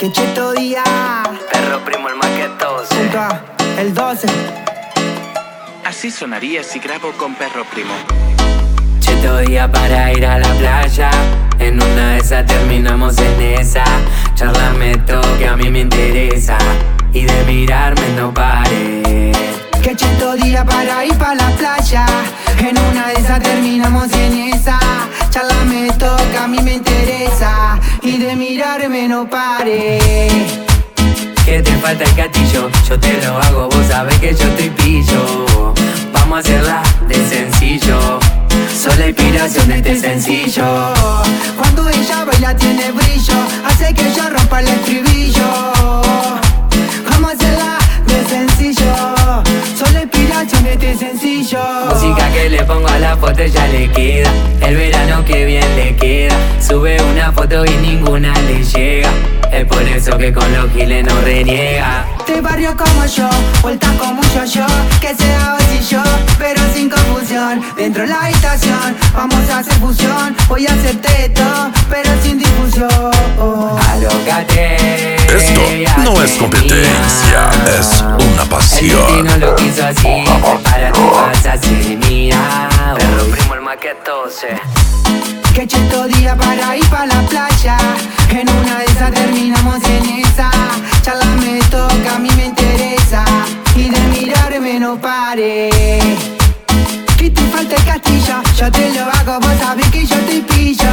Que cheto día. Perro primo el maquetoso. Junto a el 12. Así sonaría si grabo con Perro Primo. Cheto día para ir a la playa. En una de esas terminamos en esa. Charlame todo que a mí me interesa. Y de mirarme no pare. Que cheto día para ir pa' la playa. En una de esas terminamos en esa. Charlame todo que a mí me interesa. Y de mirarme no pare. Que te falta el gatillo, yo te lo hago, vos sabés que yo estoy pillo. Vamos a hacerla de sencillo. Soy la inspiración de este sencillo. Cuando ella baila tiene brillo, hace que yo rompa el estribillo. Vamos a hacerla de sencillo. Soy la inspiración de este sencillo. Música que le pongo a la foto ya le queda. El verano que bien le queda. Sube una foto y ninguna le llega. Es por eso que con los giles no reniega. De barrio como yo, vuelta como un yo-yo. Que sea vos y yo, pero sin confusión. Dentro de la habitación, vamos a hacer fusión. Voy a hacerte todo, pero sin difusión. Alócate. Esto no es competencia, es una El pasión. destino lo quiso así. Para ti vas a ser mía. Perro primo el maquetose. Que cheto día para ir pa' la playa. En una de esas terminamos en esa. Charlame todo que a mí me interesa. Y de mirarme no pare. Que te falta el castillo, yo te lo hago, vos sabés que yo te pillo.